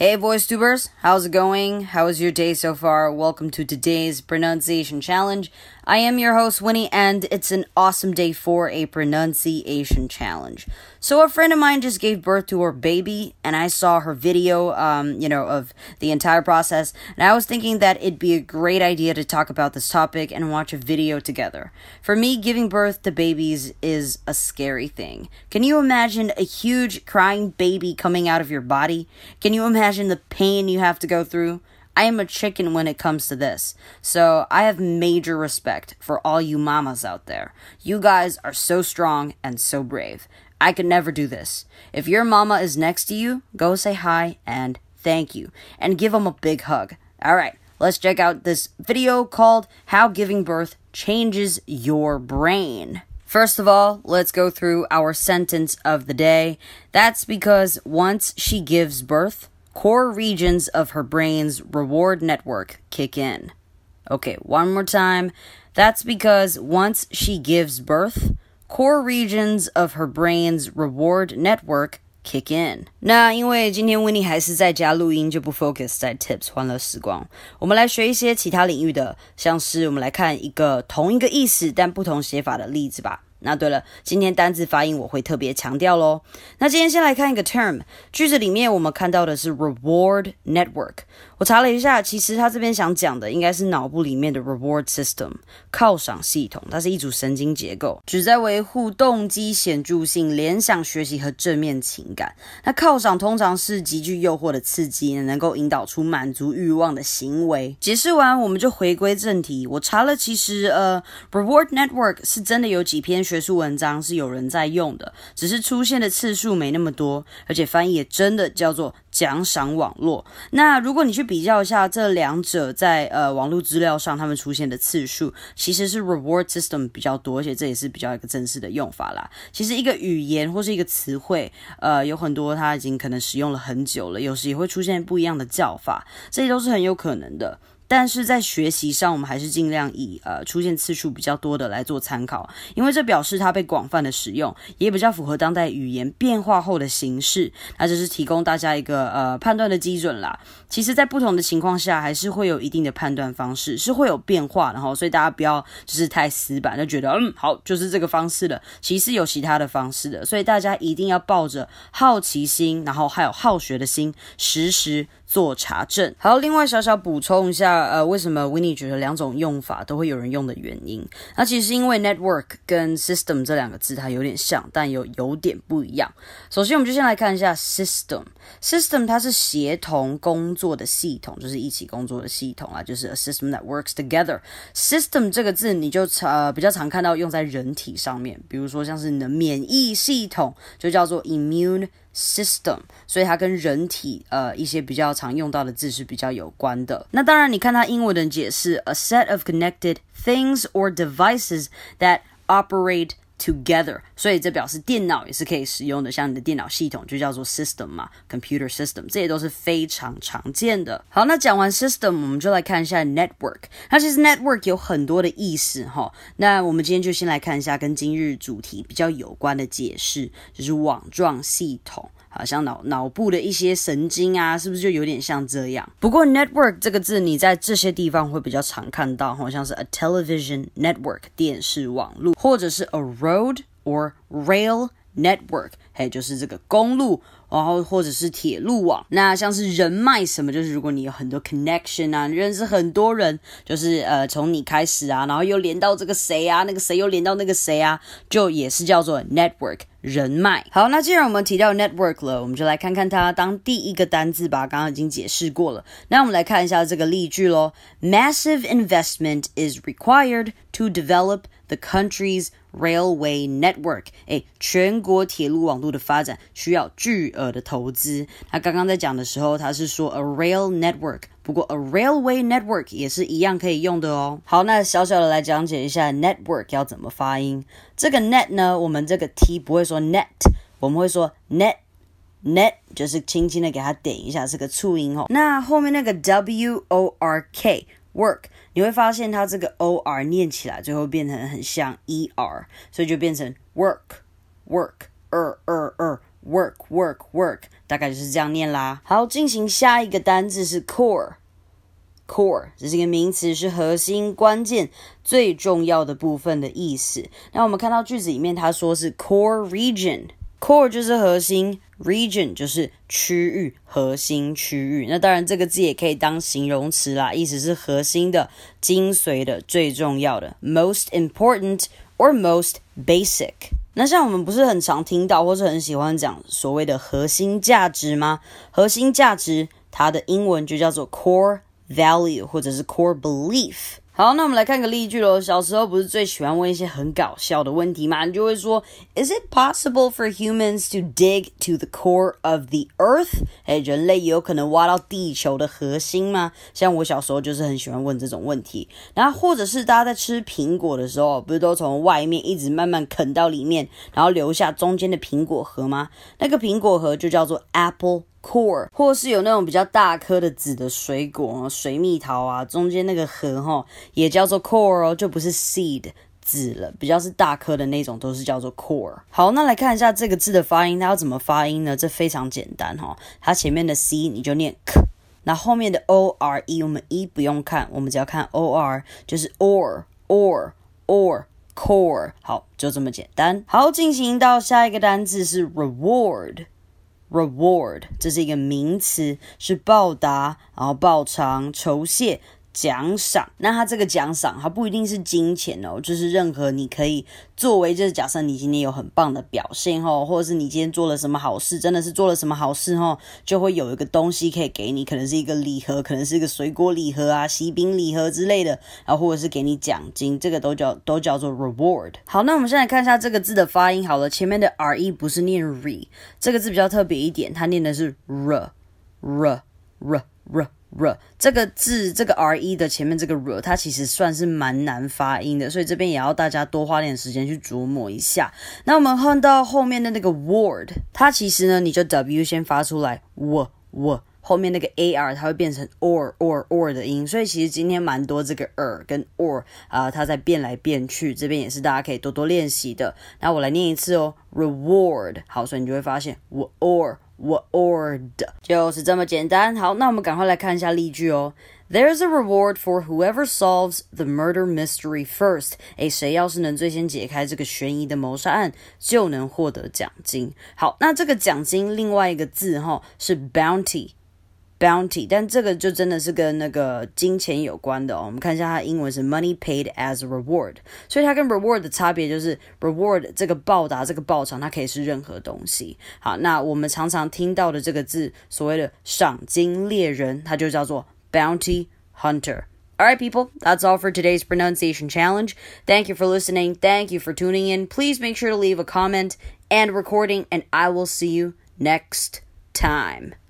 Hey voice tubers, how's it going? How is your day so far? Welcome to today's pronunciation challenge. I am your host Winnie and it's an awesome day for a pronunciation challenge. So a friend of mine just gave birth to her baby and I saw her video of the entire process and I was thinking that it'd be a great idea to talk about this topic and watch a video together. For me, giving birth to babies is a scary thing. Can you imagine a huge crying baby coming out of your body? Can you imagine the pain you have to go through? I am a chicken when it comes to this, so I have major respect for all you mamas out there. You guys are so strong and so brave. I could never do this. If your mama is next to you, go say hi and thank you, and give them a big hug. Alright, let's check out this video called How Giving Birth Changes Your Brain. First of all, let's go through our sentence of the day. That's because once she gives birth, core regions of her brain's reward network kick in. Okay, one more time. That's because once she gives birth, core regions of her brain's reward network kick in. 那因为今天 Winnie 还是在家录音，就不 focus 在 tips 欢乐时光。我们来学一些其他领域的，像是我们来看同一个意思但不同写法的例子吧。那对了，今天单字发音我会特别强调咯。那今天先来看一个 term， 句子里面我们看到的是 reward network。我查了一下，其实他这边想讲的应该是脑部里面的 reward system 犒赏系统，它是一组神经结构，旨在维护动机显著性、联想、学习和正面情感。那犒赏通常是极具诱惑的刺激，能够引导出满足欲望的行为。解释完我们就回归正题，我查了，其实reward network 是真的有几篇学术文章是有人在用的，只是出现的次数没那么多，而且翻译也真的叫做奖赏网络。那如果你去比较一下这两者在网络资料上他们出现的次数，其实是 reward system 比较多，而且这也是比较一个正式的用法啦。其实一个语言或是一个词汇有很多它已经可能使用了很久了，有时也会出现不一样的叫法，这些都是很有可能的。但是在学习上，我们还是尽量以出现次数比较多的来做参考，因为这表示它被广泛的使用，也比较符合当代语言变化后的形式。那这是提供大家一个判断的基准啦。其实在不同的情况下，还是会有一定的判断方式，是会有变化的齁，所以大家不要就是太死板，就觉得好就是这个方式了，其实有其他的方式的，所以大家一定要抱着好奇心，然后还有好学的心，时做查证。好，另外小小补充一下为什么 Winnie 觉得两种用法都会有人用的原因。那其实是因为 network 跟 system 这两个字它有点像，但有点不一样。首先我们就先来看一下 system 它是协同工作的系统，就是一起工作的系统啦，就是 a system that works together。 system 这个字你就比较常看到用在人体上面，比如说像是你的免疫系统就叫做 immune system， 所以它跟人体一些比较常用到的字是比较有关的。那当然你看它英文的解释 a set of connected things or devices that operate together， 所以这表示电脑也是可以使用的，像你的电脑系统就叫做 system 嘛， computer system， 这些都是非常常见的。好，那讲完 system 我们就来看一下 network。 那其实 network 有很多的意思齁，那我们今天就先来看一下跟今日主题比较有关的解释，就是网状系统，好像脑部的一些神经啊，是不是就有点像这样？不过 network 这个字你在这些地方会比较常看到，好像是 a television network 电视网路，或者是 a road or rail network， 就是这个公路，然后或者是铁路网。那像是人脉什么，就是如果你有很多 connection 啊，你认识很多人，就是从你开始啊，然后又连到这个谁啊，那个谁又连到那个谁啊，就也是叫做 network 人脉。好，那既然我们提到 network 了，我们就来看看它当第一个单字吧，刚刚已经解释过了。那我们来看一下这个例句咯。 Massive investment is required to develop the country's railway network。 全国铁路网络的发展需要巨额的投资。那刚刚在讲的时候他是说 a rail network， 不过 a railway network 也是一样可以用的哦。好，那小小的来讲解一下 network 要怎么发音。这个 net 呢，我们这个 t 不会说 net， 我们会说 net， 就是轻轻的给它点一下，是个促音哦。那后面那个 work work， 你会发现它这个 or 念起来最后变成很像 er， 所以就变成 work work, work, work， 大概就是这样念啦。好，进行下一个单字是 core。core 这是一个名词，是核心、关键、最重要的部分的意思。那我们看到句子里面，它说是 core region。core 就是核心， region 就是区域，核心区域。那当然这个字也可以当形容词啦，意思是核心的、精髓的、最重要的 most important or most basic。那像我们不是很常听到或是很喜欢讲所谓的核心价值吗？核心价值它的英文就叫做 core value 或者是 core belief。好，那我们来看个例句咯。小时候不是最喜欢问一些很搞笑的问题吗？你就会说 Is it possible for humans to dig to the core of the earth？ 人类有可能挖到地球的核心吗？像我小时候就是很喜欢问这种问题。然后或者是大家在吃苹果的时候，不是都从外面一直慢慢啃到里面，然后留下中间的苹果核吗？那个苹果核就叫做 apple core， 或是有那种比较大颗的籽的水果，水蜜桃啊，中间那个核也叫做 core 哦，就不是 seed 籽了，比较是大颗的那种都是叫做 core。 好，那来看一下这个字的发音，它要怎么发音呢？这非常简单它前面的 c 你就念 k， 那后面的 ore 我们 e 不用看，我们只要看 or， 就是 or core。 好，就这么简单。好，进行到下一个单字是 reward。这是一个名词，是报答，然后报偿、酬谢、奖赏。那它这个奖赏它不一定是金钱就是任何你可以作为，就是假设你今天有很棒的表现或者是你今天做了什么好事，真的是做了什么好事就会有一个东西可以给你，可能是一个礼盒，可能是一个水果礼盒啊、喜饼礼盒之类的，然后或者是给你奖金，这个都叫做 reward。 好，那我们现在看一下这个字的发音好了，前面的 re 不是念 re， 这个字比较特别一点，它念的是 r。这个字，这个 re 的前面这个 r 它其实算是蛮难发音的，所以这边也要大家多花点时间去琢磨一下。那我们看到后面的那个 word， 它其实呢你就 w 先发出来 后面那个 ar 它会变成 or 的音，所以其实今天蛮多这个 跟 or 它在变来变去，这边也是大家可以多多练习的。那我来念一次reward。 好，所以你就会发现reward 就是这么简单。好，那我们赶快来看一下例句There's a reward for whoever solves the murder mystery first。 谁要是能最先解开这个悬疑的谋杀案，就能获得奖金。好，那这个奖金另外一个字是 bounty， 但这个就真的是跟那个金钱有关的我们看一下它的英文是 money paid as a reward， 所以它跟 reward 的差别就是 reward 这个报答，这个报偿，它可以是任何东西。好，那我们常常听到的这个字，所谓的赏金猎人，它就叫做 bounty hunter。 Alright people, that's all for today's pronunciation challenge. Thank you for listening. Thank you for tuning in. Please make sure to leave a comment and recording, and I will see you next time.